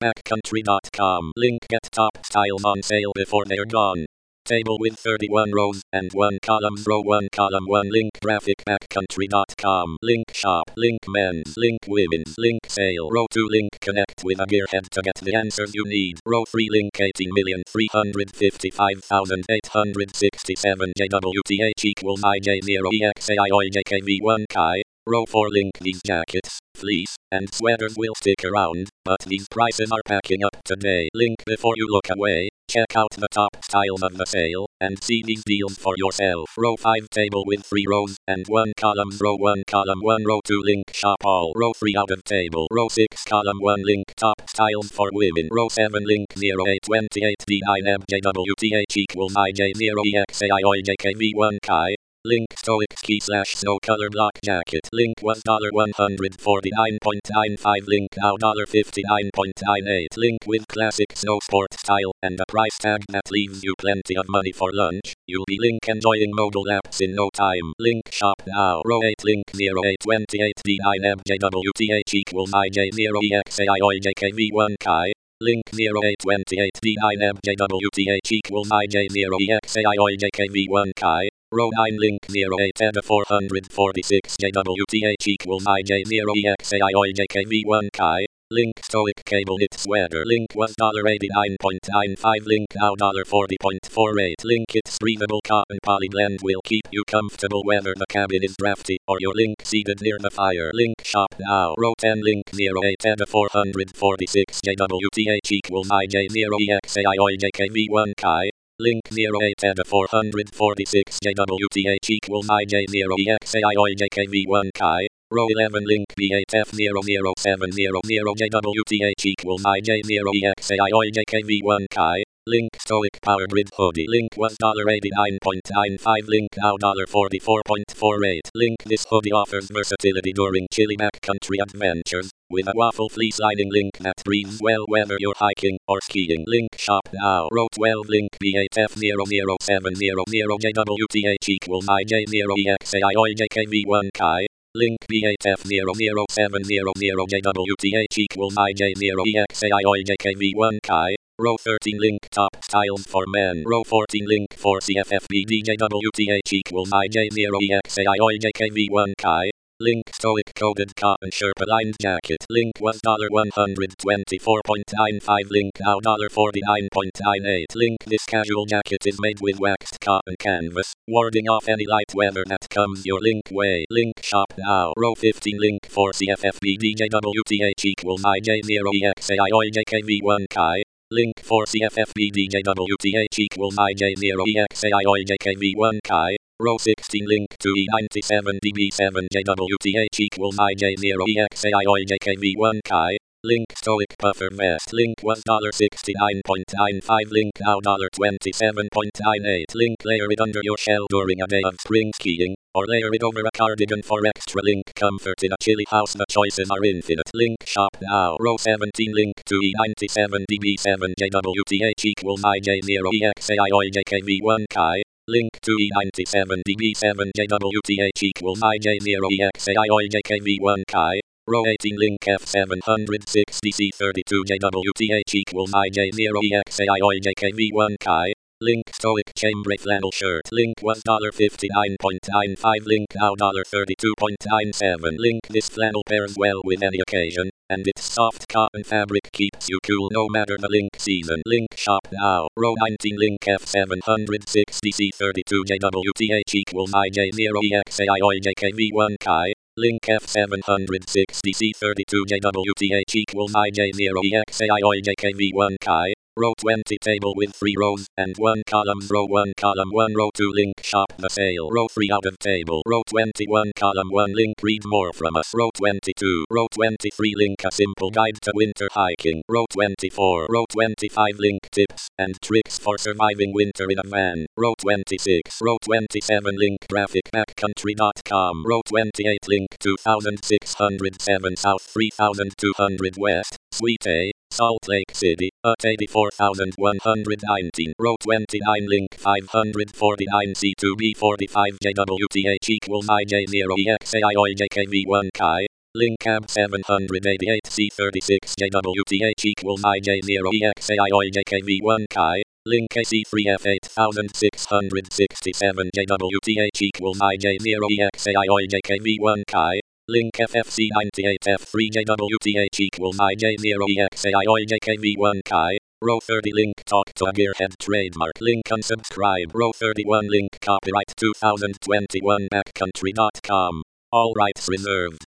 Backcountry.com. Link get top styles on sale before they're gone. Table with 31 rows and 1 columns. Row 1 column 1 link graphic. Backcountry.com. Link shop. Link men's. Link women's. Link sale. Row 2 link connect with a gearhead to get the answers you need. Row 3 link 18,355,867 JWTH equal IJ0EXAIOJKV1 Chi. Row 4 link these jackets, fleece, and sweaters will stick around, but these prices are packing up today. Link before you look away. Check out the top styles of the sale, and see these deals for yourself. Row 5 table with 3 rows, and 1 columns. Row 1 column 1 row 2 link shop all. Row 3 out of table. Row 6 column 1 link top styles for women. Row 7 link 0828D9MJWTH equal IJ0EXAIOJKV1 Chi. Link stoic ski / snow color block jacket. Link was $149.95. Link now $59.98. Link with classic snow sport style and a price tag that leaves you plenty of money for lunch. You'll be link enjoying mobile apps in no time. Link shop now. Row 8 link 0828D9MJWTH equal IJ0EXAIOJKV1 Chi. Link 0828D9MJWTH equal IJ0EXAIOJKV1 Chi. Row 9 link 0810 446 JWTH equal IJ0EXAIOJKV1 Chi. Link stoic cable knit sweater. Link was $89.95. Link now $40.48. Link it's breathable cotton poly blend will keep you comfortable whether the cabin is drafty or you're link seated near the fire. Link shop now. Row 10 link 0810 446 JWTH equal IJ0EXAIOJKV1 Chi. Link 0810 446 JWTH equal IJ0EXAIOJKV1 Chi. Row 11 link B8F00700 JWTH equal IJ0EXAIOJKV1 Chi. Link stoic power grid hoodie. Link was $89.95. Link now $44.48. Link this hoodie offers versatility during chilly backcountry adventures, with a waffle fleece lining. Link that breathes well whether you're hiking or skiing. Link shop now. Row 12 link B8F00700 JWTH equal IJ0EXAIOJKV1 Chi. Link B8F00700 JWTH equal IJ0EXAIOJKV1 Chi. Row 13 link top styles for men. Row 14 link for CFFBD JWTH equal IJ0EXAIOJKV1 Chi. Link stoic coated cotton Sherpa lined jacket. Link was $124.95. Link now $49.98. Link this casual jacket is made with waxed cotton canvas, warding off any light weather that comes your link way. Link shop now. Row 15 link for CFFBD JWTH equal IJ0EXAIOJKV1 Chi. Link for CFFBD JWTH equal IJ0EXAIOJKV1 Chi. Row 16 link to E97DB7 JWTH equal IJ0EXAIOJKV1 Chi. Link stoic puffer vest. Link was $69.95. Link now $27.98. Link layer it under your shell during a day of spring skiing, or layer it over a cardigan for extra link comfort in a chilly house. The choices are infinite. Link shop now. Row 17 link to E97DB7 JWTH equal IJ0EXAIOJKV1 Chi. Link to E97DB7 JWTH equal IJ0EXAIOJKV1 Chi. Row 18 link F760C32 JWTH equal IJ0EXAIOJKV1 Chi. Link stoic chambray flannel shirt. Link was $59.95. Link now $32.97. Link this flannel pairs well with any occasion, and its soft cotton fabric keeps you cool no matter the link season. Link shop now. Row 19 link F760C32 JWTH equal IJ0EXAIOJKV1 Chi. Link F760C32 JWTH equal IJ0EXAIOJKV1 Chi. Row 20 table with 3 rows and 1 columns. Row 1 column 1 row 2 link shop the sale. Row 3 out of table. Row 21 column 1 link read more from us. Row 22. Row 23 link a simple guide to winter hiking. Row 24. Row 25 link tips and tricks for surviving winter in a van. Row 26. Row 27 link graphic backcountry.com. Row 28 link 2607 South 3200 West, Suite A, Salt Lake City, at 84,119. Row 29 link 549 C2B45 JWTH equal IJ0EXAIOJKV1 Chi. Link cab 788C36JWTH equals IJ0EXAIOJKV1 Chi. Link AC3F8667JWTH equals IJ0EXAIOJKV1 Chi. Link FFC98F3JWTH equals IJ0EXAIOJKV1 Chi. Row 30 link talk to a gearhead trademark link unsubscribe. Row 31 link copyright 2021 backcountry.com. All rights reserved.